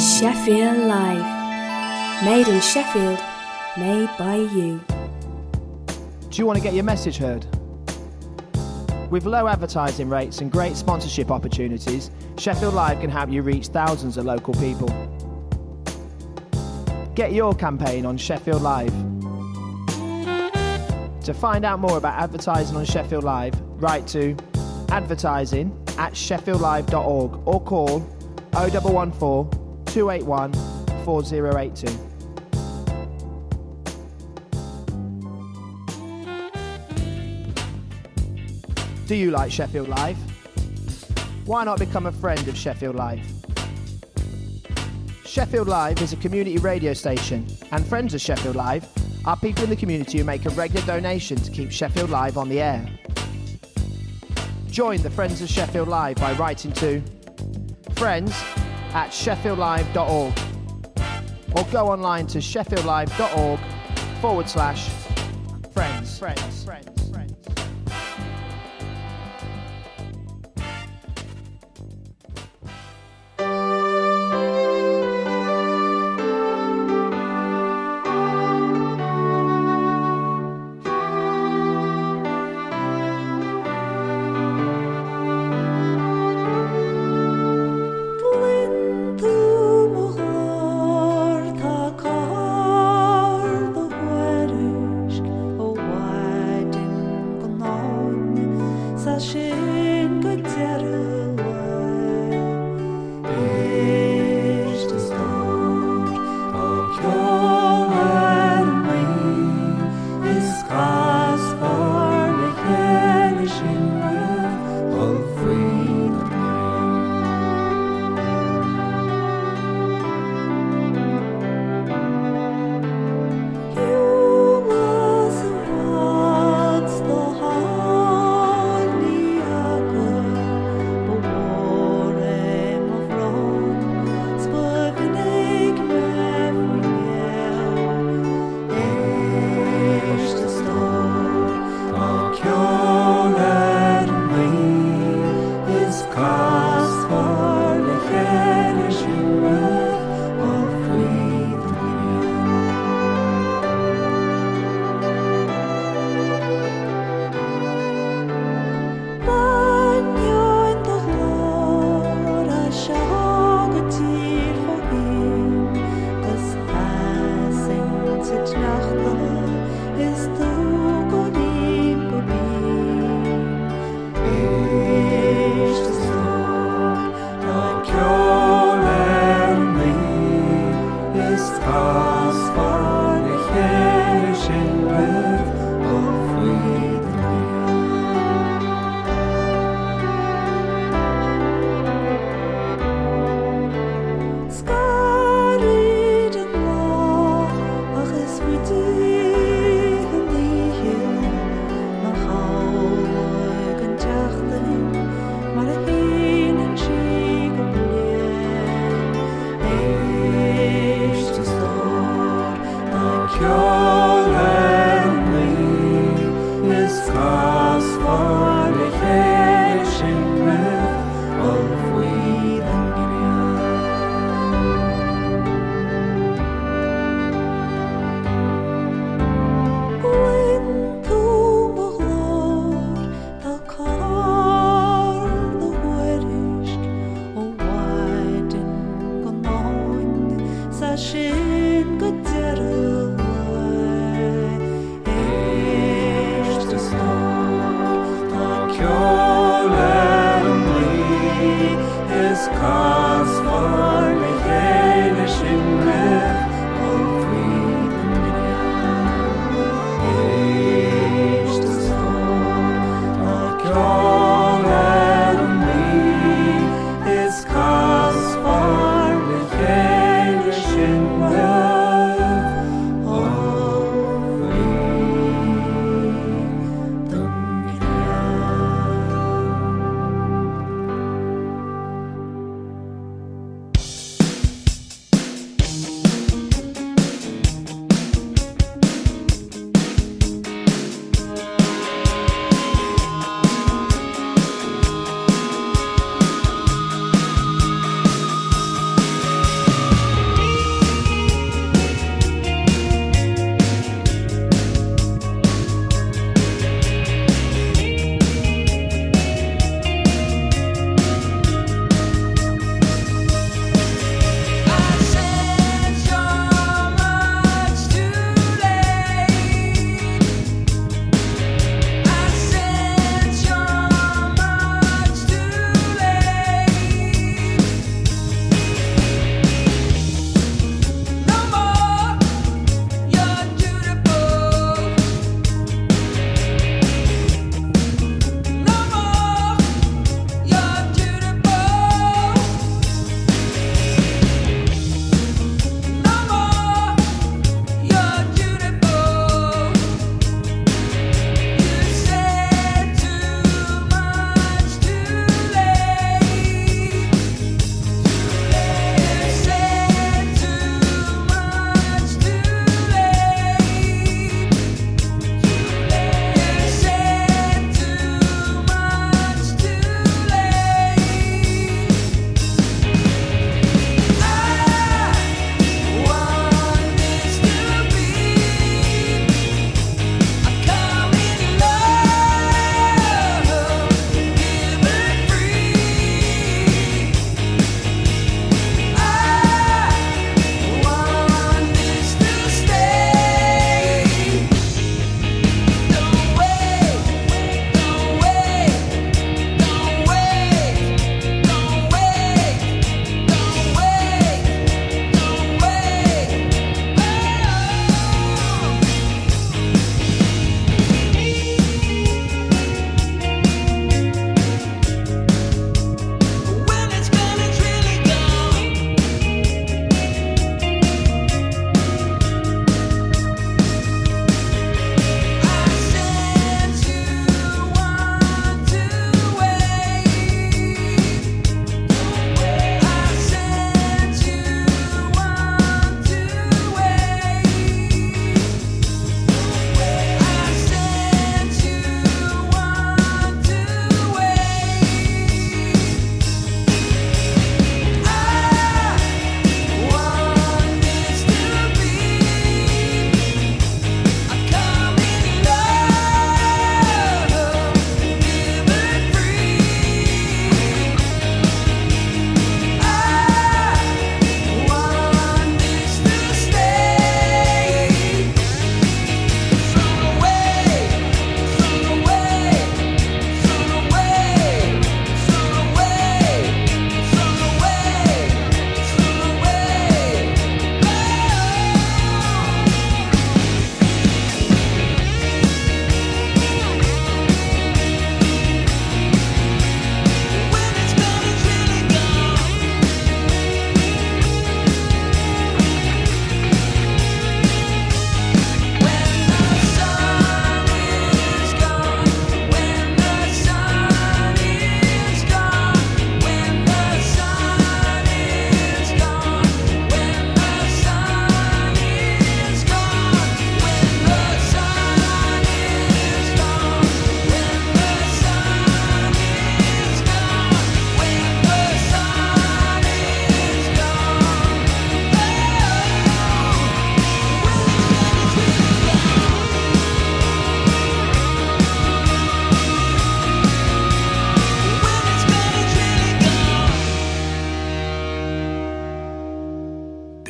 Sheffield Live. Made in Sheffield, made by you. Do you want to get your message heard? With low advertising rates and great sponsorship opportunities, Sheffield Live can help you reach thousands of local people. Get your campaign on Sheffield Live. To find out more about advertising on Sheffield Live, write to advertising@sheffieldlive.org or call 0114 281 4082. Do you like Sheffield Live? Why not become a friend of Sheffield Live? Sheffield Live is a community radio station, and friends of Sheffield Live are people in the community who make a regular donation to keep Sheffield Live on the air. Join the Friends of Sheffield Live by writing to friends@sheffieldlive.org or go online to sheffieldlive.org/friends.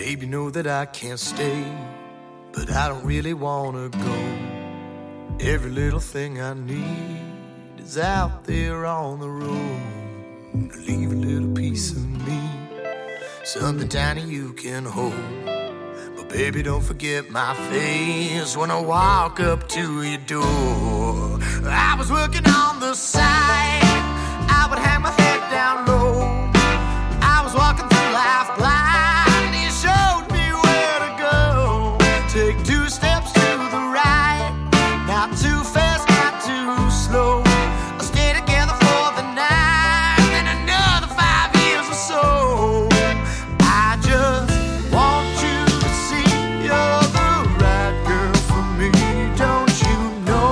Baby, know that I can't stay, but I don't really wanna go. Every little thing I need is out there on the road. Leave a little piece of me, something tiny you can hold. But baby, don't forget my face when I walk up to your door. I was working on the side, I would hang my head down low. I was walking through life blind, and he showed me where to go. Take 2 steps to the right, not too fast, not too slow. I'll stay together for the night, and another 5 years or so. I just want you to see you're the right girl for me, don't you know?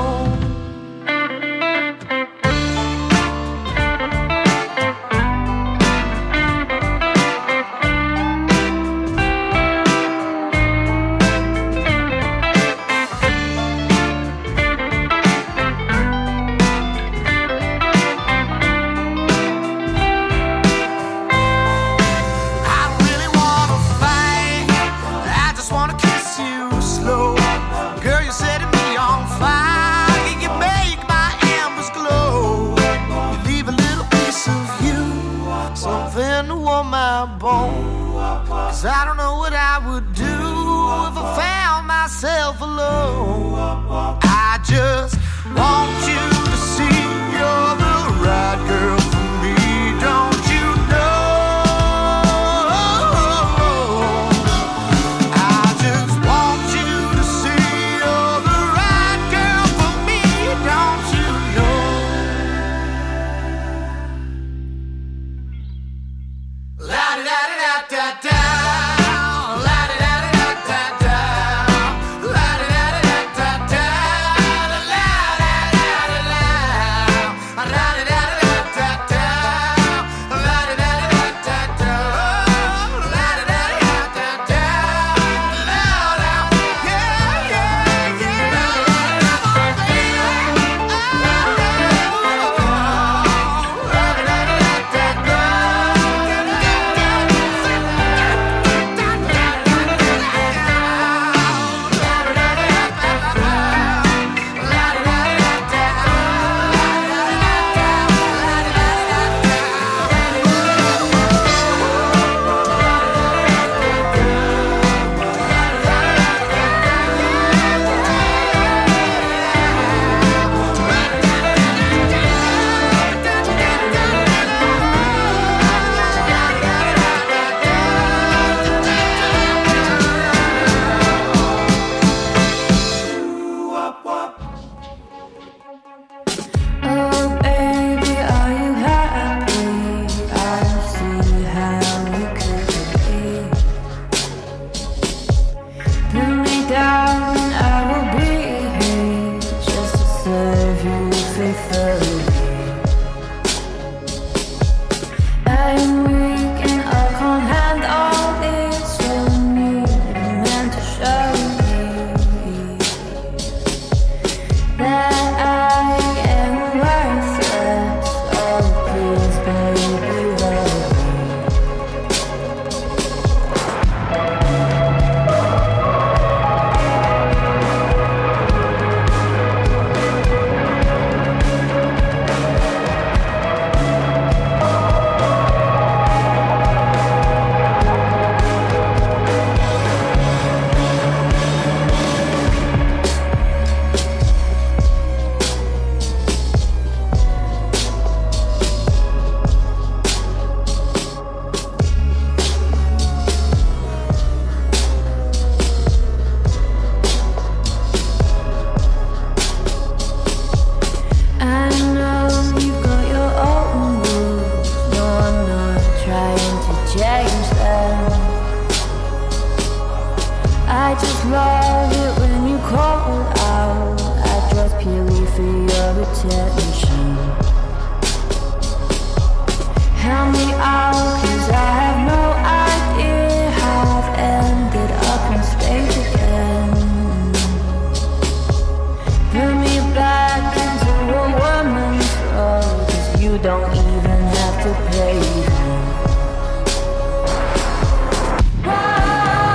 Cause I don't know what I would do if I found myself alone. I just want you to see you're the right girl for me, don't you know? I just want you to see you're the right girl for me, don't you know? La-da-da-da-da-da. Don't even have to pay. Whoa.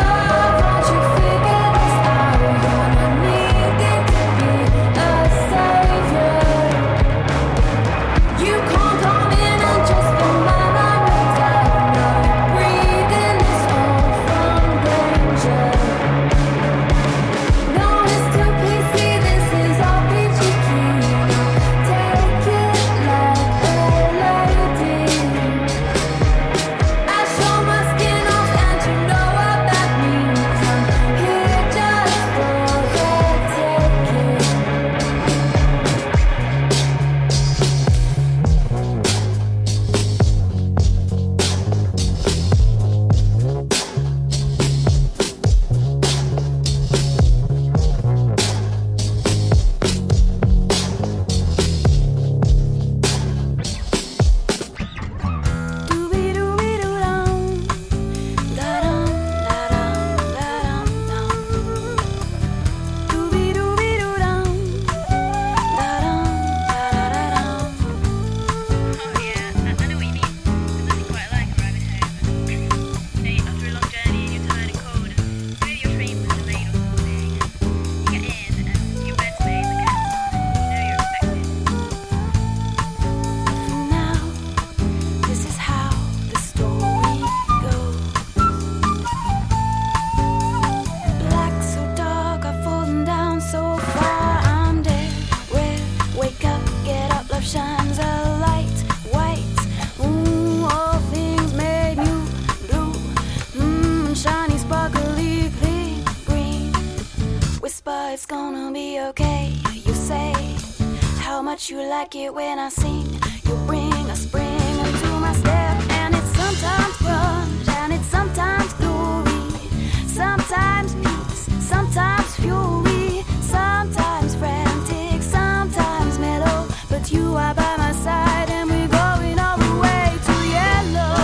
be okay. You say how much you like it when I sing. You bring a spring into my step, and it's sometimes grunge and it's sometimes glory, sometimes peace, sometimes fury, sometimes frantic, sometimes mellow. But you are by my side, and we're going all the way to yellow.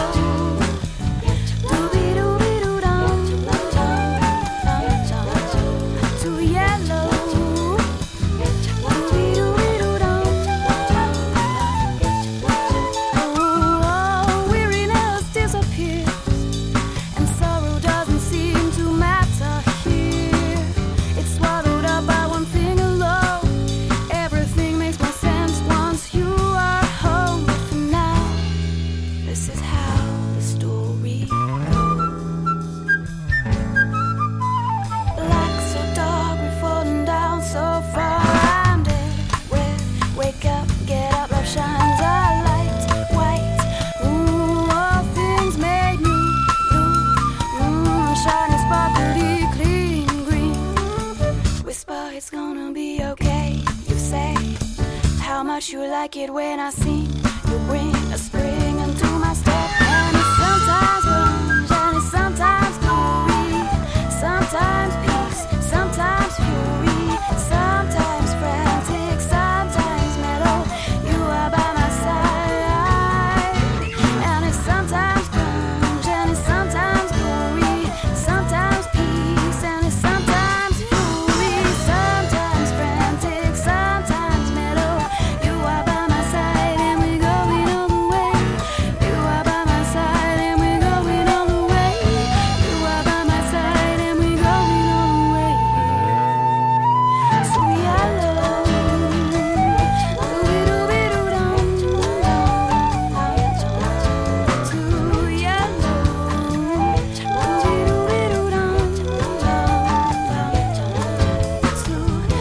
To yellow. Oh, weariness disappears, and sorrow doesn't seem to matter here. It's swallowed up by one thing alone. Everything makes more sense once you are home. But for now, this is how the story goes. Black so dark, we're falling down so far. I'm dead. Wake up, get up, love shines a light, white. All things made new, shiny, sparkly, clean, green. Whisper, it's gonna be okay. You say how much you like it when I sing. You bring a spring into my step, and it's sometimes grunge and it's sometimes glory, sometimes peace, sometimes fury, sometimes frantic, sometimes mellow. You are by my side, and it's sometimes grunge and it's sometimes glory, sometimes peace, and it's sometimes fury, sometimes frantic, sometimes mellow. You are by my side, and we're going all the way. You are by my side, and we're going all the way. You are by my side, and we're going all the way. So yellow. Do-be-do-be-do-dum, to yellow. Do-be-do-be-do-dum, to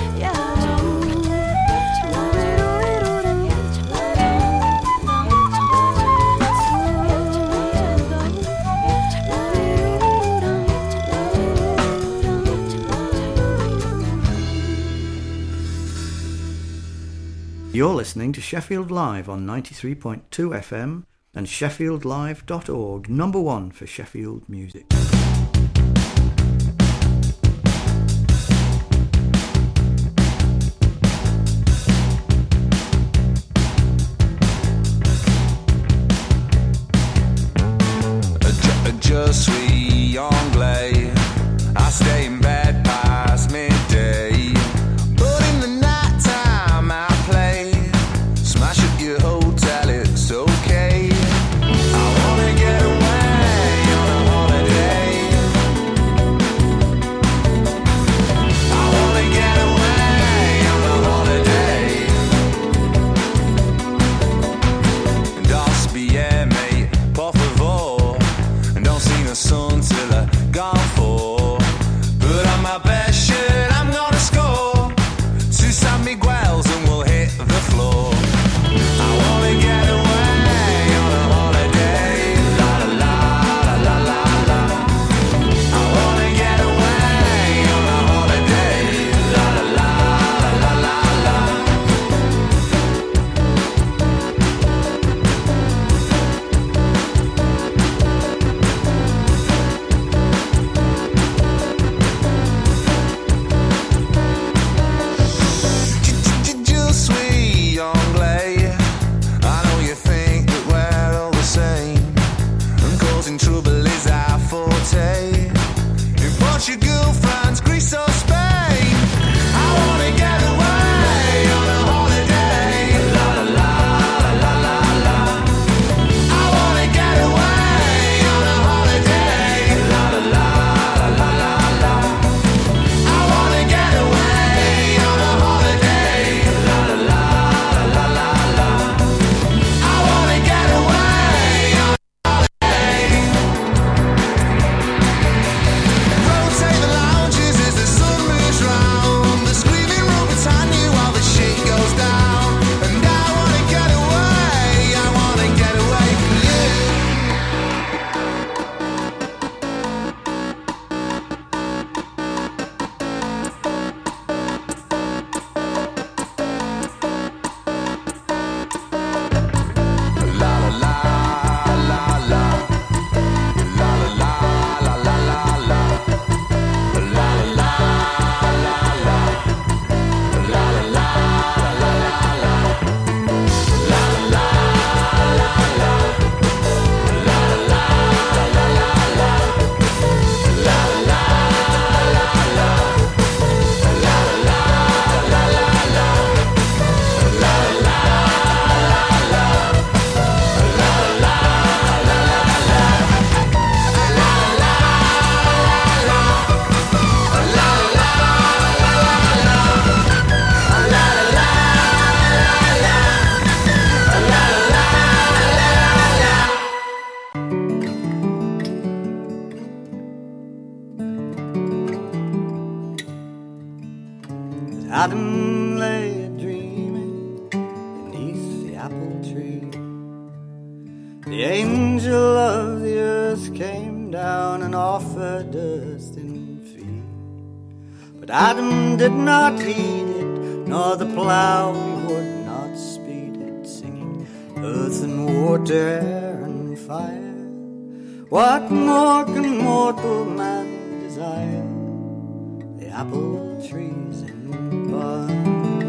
You're listening to Sheffield Live on 93.2 FM and sheffieldlive.org, number one for Sheffield music. Je suis anglais. I stay in bed past midday, but in the night time I play. Smash at your hotel, it's okay. I wanna get away on a holiday. I wanna get away on a holiday. And bien, mate, por favor. Don't see the sun till I gone for. Put on my best shirt, I'm gonna score. To San Miguel's and we'll hit the floor. I wanna get away on a holiday. La la la la la la. I wanna get away on a holiday. La la la la la la. Adam lay dreaming beneath the apple tree. The angel of the earth came down and offered earthen fee. But Adam did not heed it, nor the plough he would not speed it, singing earth and water, air and fire. What more can mortal man desire? The apple trees in bud.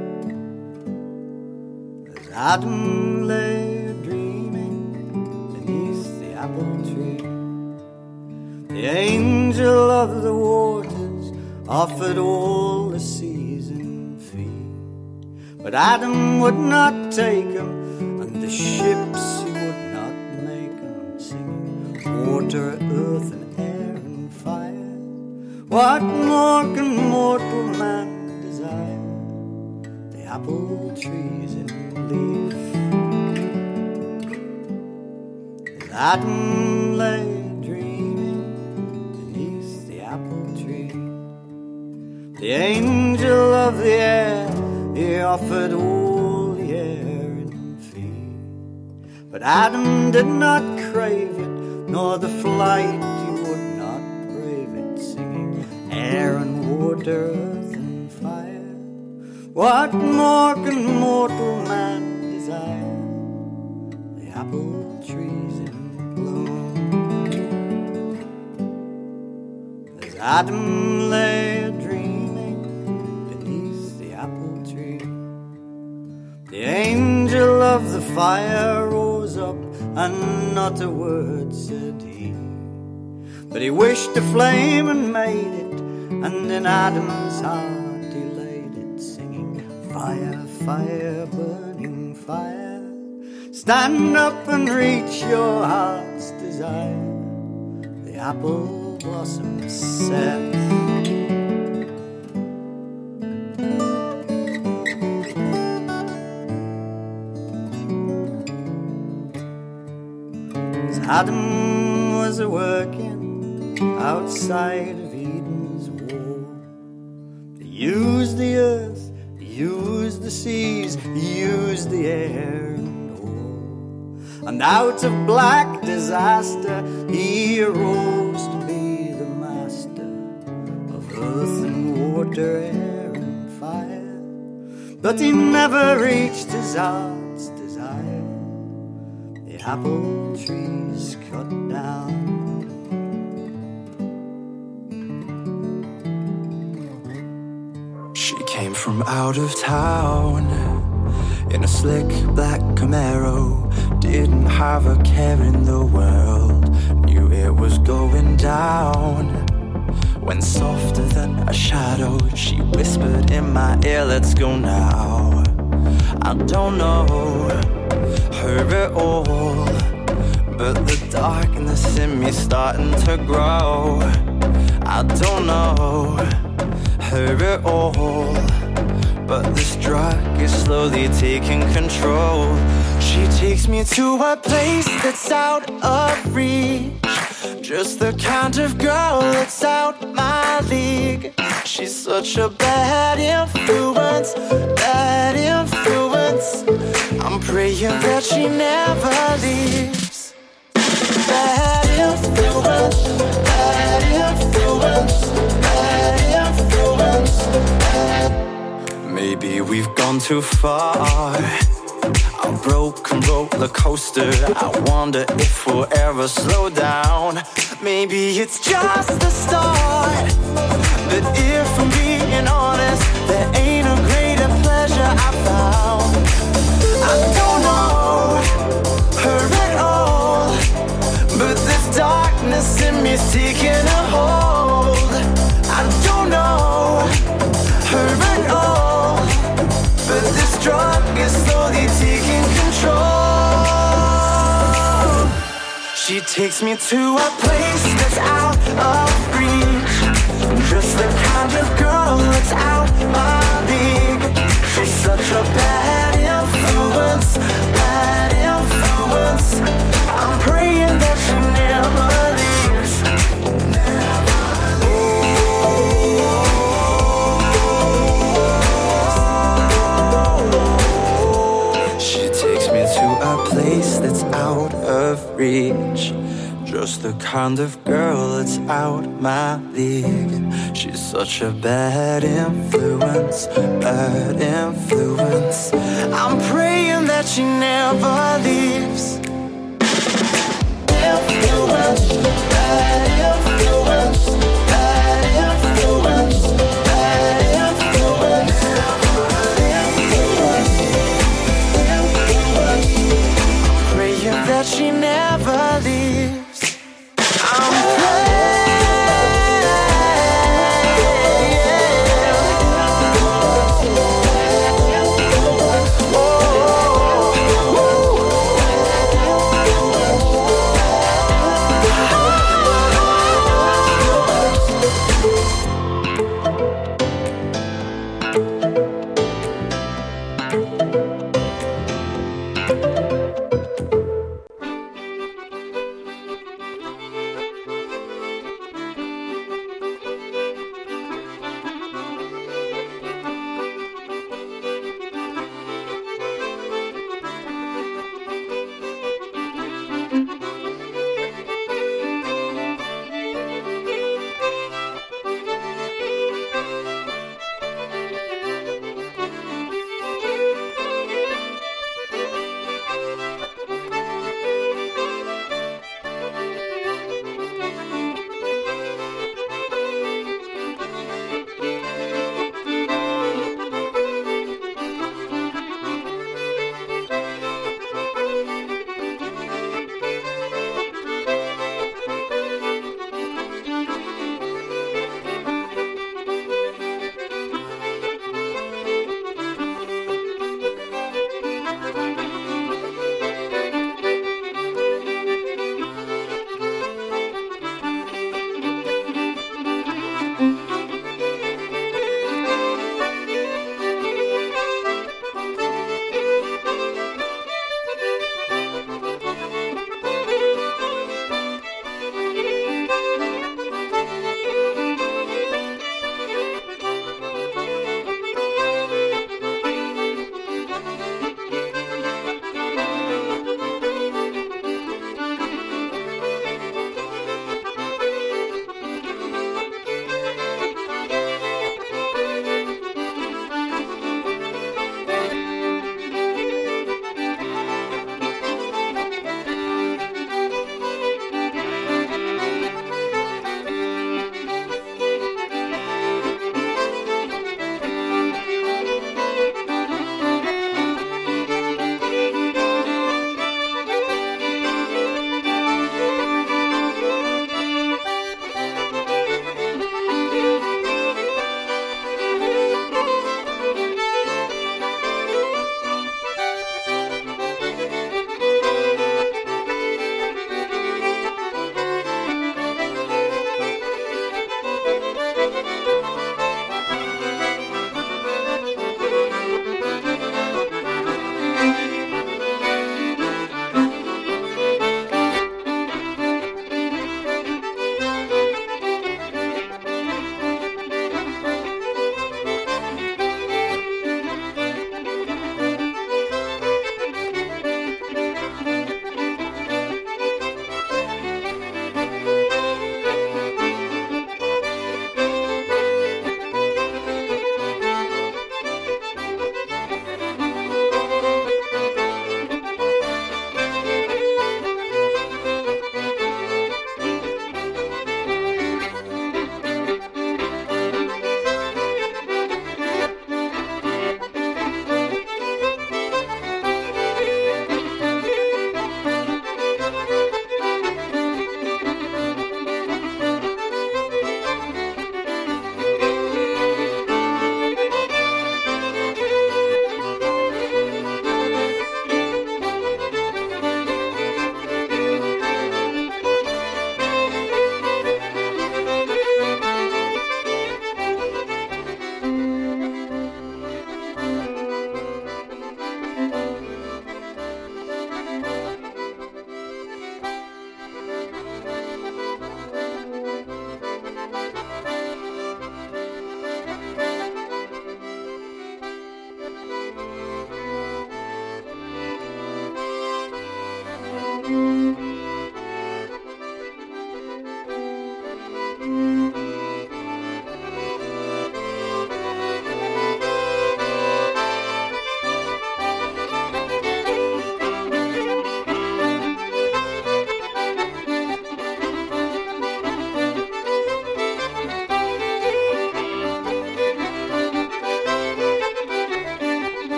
As Adam lay dreaming beneath the apple tree, the angel of the waters offered all the season fee. But Adam would not take him, and the ships he would not make him, singing water, earth and air and fire. What more can mortal man desire? The apple trees in leaf. As Adam lay dreaming beneath the apple tree, the angel of the air, he offered all the air in fee. But Adam did not crave it, nor the flight he would not brave it, singing air and water, earth and fire. What more can mortal man desire? The apple trees in bloom. As Adam lay dreaming beneath the apple tree, the angel of the fire rose up, and not a word said he. But he wished the flame and made it, and in Adam's heart he laid it, singing fire, fire, burning fire. Stand up and reach your heart's desire. The apple blossom said. As Adam was a-working outside of Eden's wall, he used the earth, he used the seas, he used the air and all. And out of black disaster he arose to be the master of earth and water, air and fire. But he never reached his heart's desire. The apple trees cut down. She came from out of town in a slick black Camaro. Didn't have a care in the world, knew it was going down. When softer than a shadow she whispered in my ear, let's go now. I don't know her at all, but the darkness in me starting to grow. I don't know her at all, but this drug is slowly taking control. She takes me to a place that's out of reach, just the kind of girl that's out my league. She's such a bad influence, bad influence. I'm praying that she never leaves. Bad influence, bad influence, bad influence, bad. Maybe we've gone too far. A broken roller coaster. I wonder if we'll ever slow down. Maybe it's just the start. But if I'm being honest, there ain't a greater pleasure I found. I don't know her at all, but this darkness in me's taking a hold. I don't know her at all, but this drug is slowly taking control. She takes me to a place that's out of reach, just the kind of girl that's out my league. She's such a bad influence, bad influence. I'm praying that she never leaves. Never leaves. kind of girl that's out my league. She's such a bad influence, bad influence. I'm praying that she never leaves. Influence, bad influence, bad influence, bad influence, influence. Praying that she never leaves.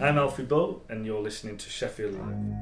I'm Alfie Bull, and you're listening to Sheffield Live.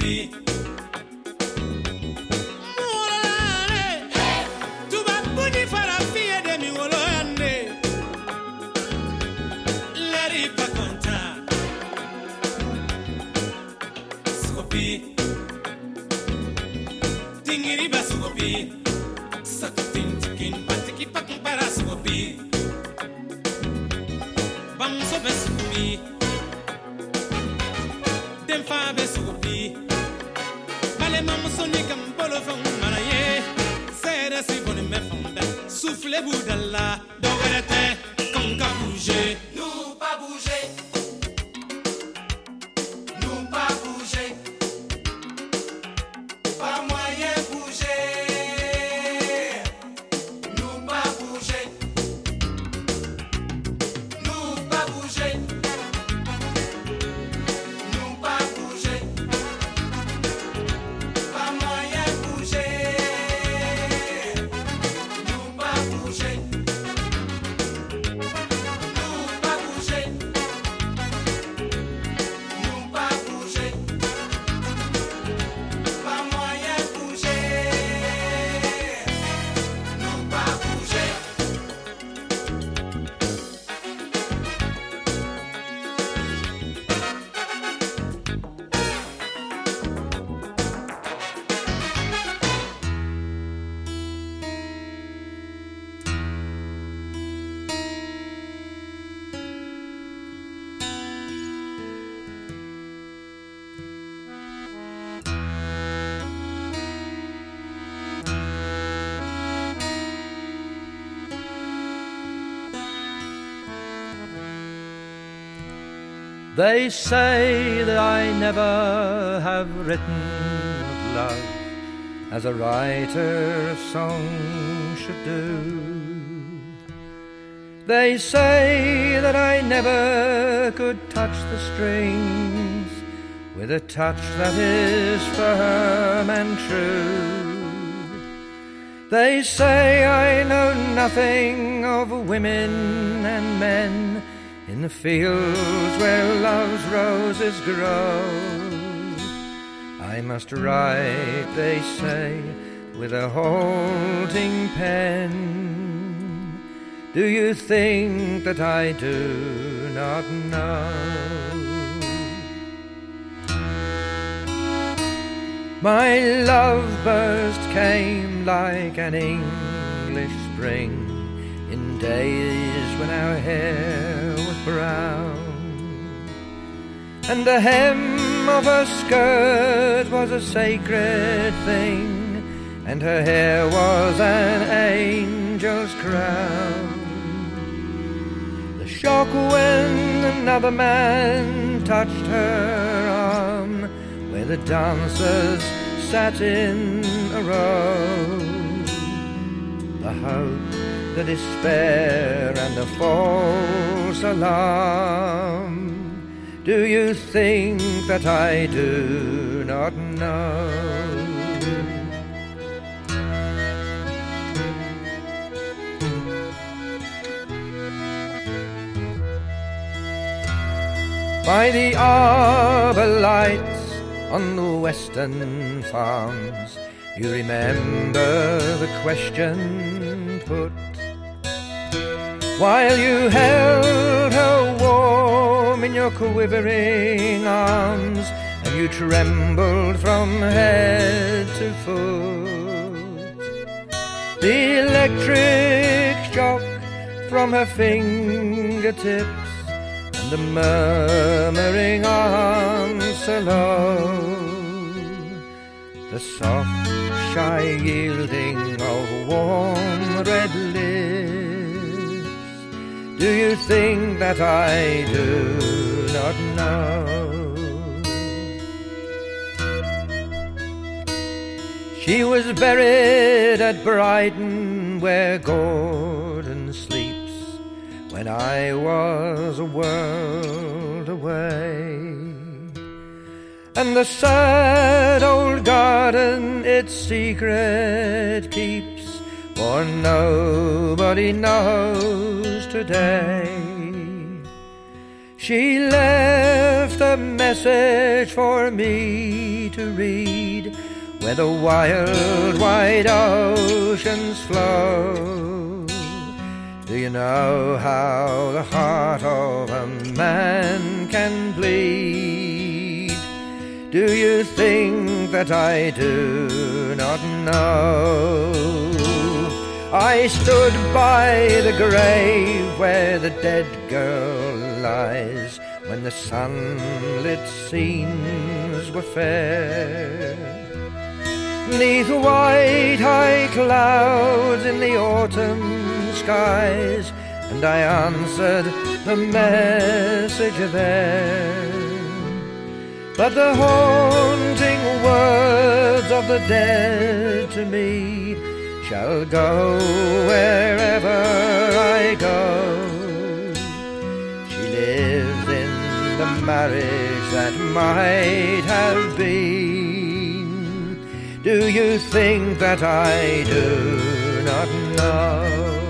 Soufflez-vous de là, donc elle était comme qu'à bouger. Nous pas bouger. Nous pas bouger. Pas moyen bouger. Nous pas bouger. Nous pas bouger. Nous pas bouger. Pas moyen bouger. Nous pas bouger. Nous pas bouger. Nous pas bouger. Pas moyen bouger. Nous pas bouger. They say that I never have written of love as a writer of song should do. They say that I never could touch the strings with a touch that is firm and true. They say I know nothing of women and men in the fields where love's roses grow. I must write, they say, with a halting pen. Do you think that I do not know? My love burst came like an English spring in days when our hair was brown, and the hem of her skirt was a sacred thing, and her hair was an angel's crown. The shock when another man touched her arm, where the dancers sat in a row, the hope, the despair and the false alarm. Do you think that I do not know? By the arbor lights on the western farms, you remember the question put, while you held her warm in your quivering arms, and you trembled from head to foot. The electric shock from her fingertips, and the murmuring answer low, the soft, shy yielding of warm red lips. Do you think that I do not know? She was buried at Brighton where Gordon sleeps, when I was a world away. And the sad old garden its secret keeps, for nobody knows today. She left just a message for me to read, where the wild, wide oceans flow. Do you know how the heart of a man can bleed? Do you think that I do not know? I stood by the grave where the dead girl lies, when the sunlit scenes were fair. 'Neath white high clouds in the autumn skies, and I answered the message there. But the haunting words of the dead to me shall go wherever I go. She lives in the marriage that might have been. Do you think that I do not know?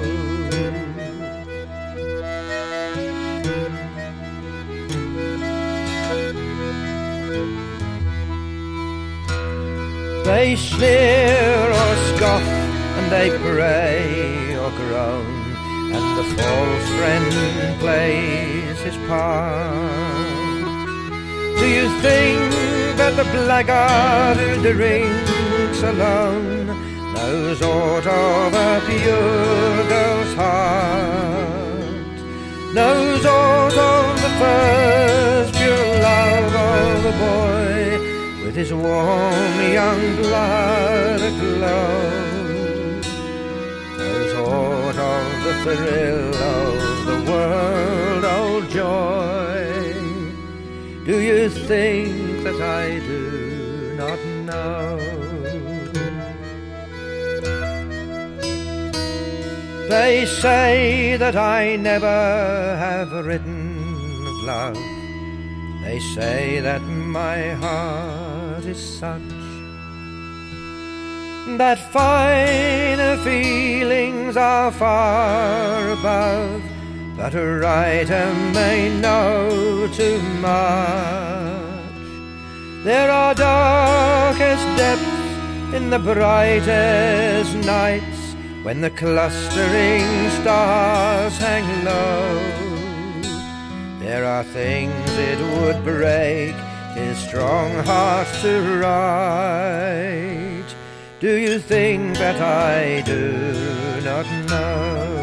They sneer or scoff, and they pray or groan, and the false friend plays his part. Do you think that the blackguard who drinks alone knows aught of a pure girl's heart? Knows aught of the first pure love of a boy, with his warm young blood aglow? Knows aught of the thrill of the world-old joy? Do you think that I do not know? They say that I never have written of love. They say that my heart is such that finer feelings are far above, but a writer may know too much. There are darkest depths in the brightest nights, when the clustering stars hang low. There are things it would break his strong heart to write. Do you think that I do not know?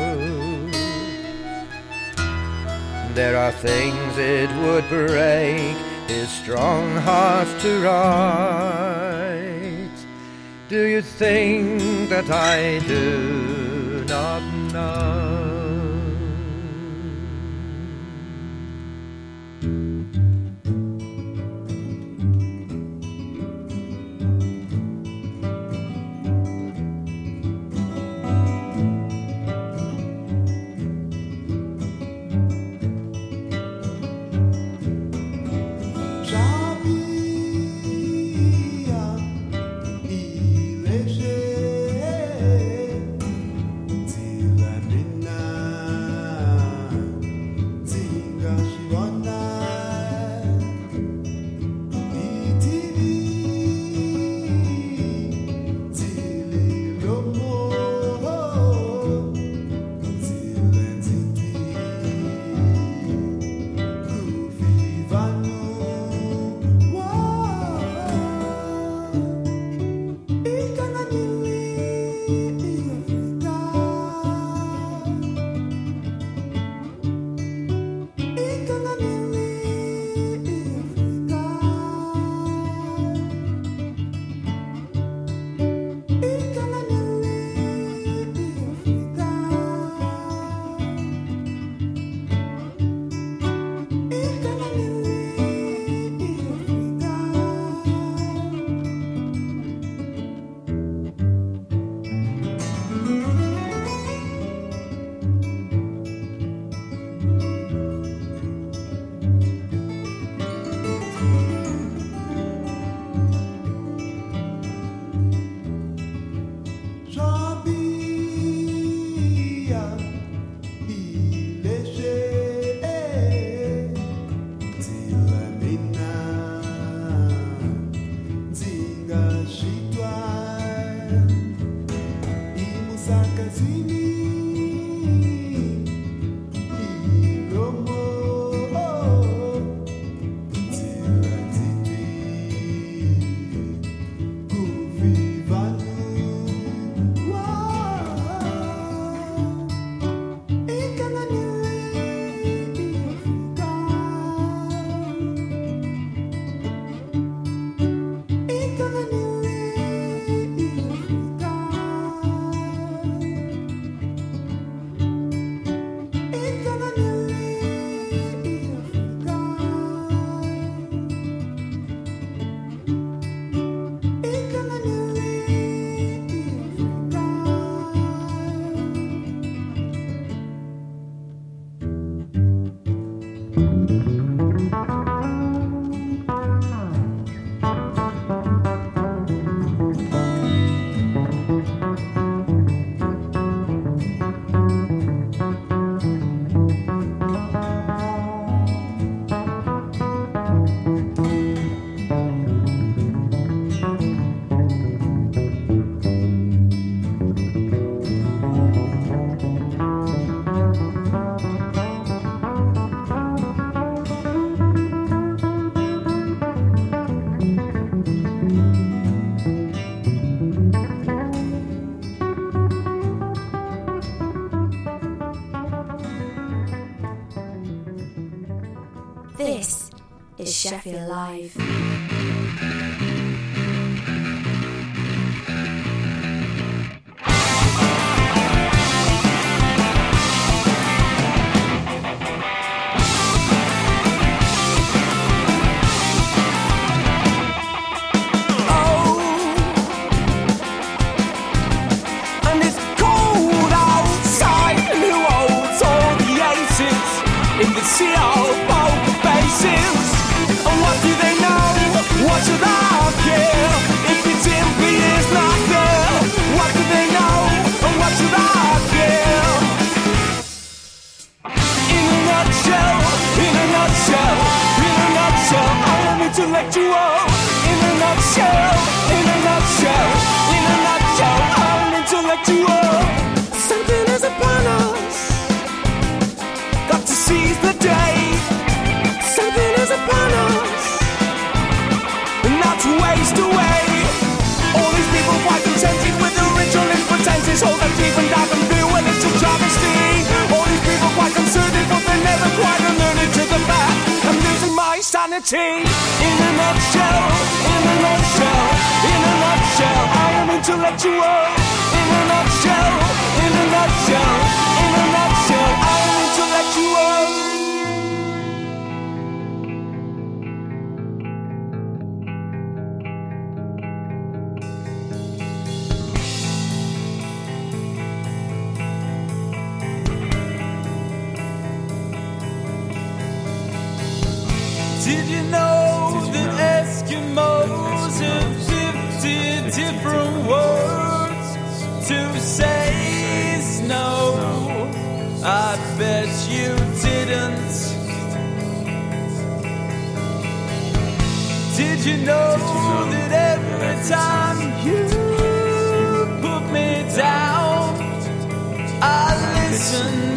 There are things it would break his strong heart to write. Do you think that I do not know? Till I did not Sheffield Live. Sanity, in a nutshell, in a nutshell, in a nutshell, I am intellectual. In a nutshell, in a nutshell, in a nutshell, I am intellectual. Did you know that Eskimos have 50 different words to say snow? I bet you didn't. Did you know that every time you put me down, I listened?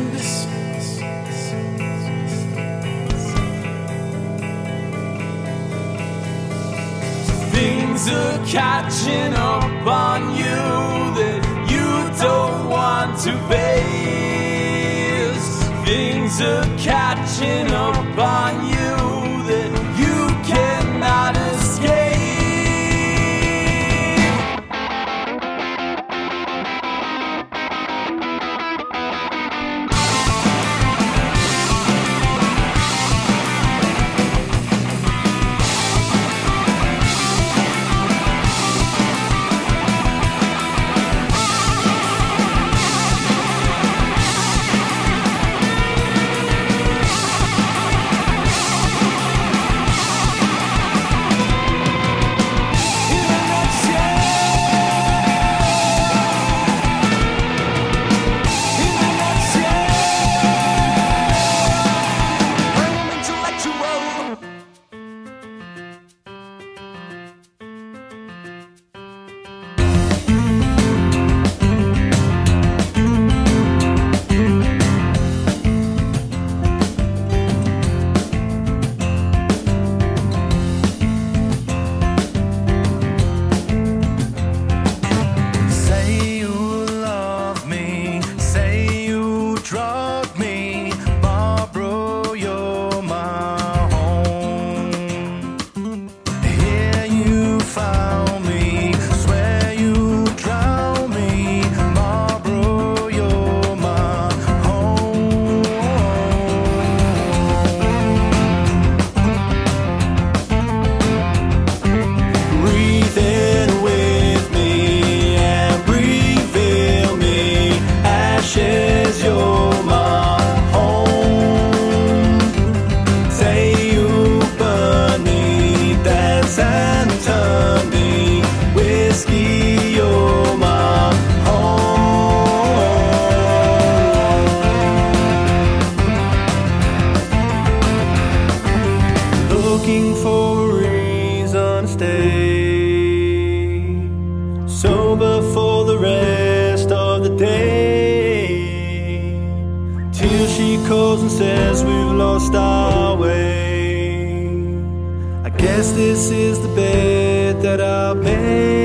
Things are catching up on you that you don't want to face. Things are catching up on you that you cannot escape. calls and says we've lost our way. I guess this is the bed that I'll make.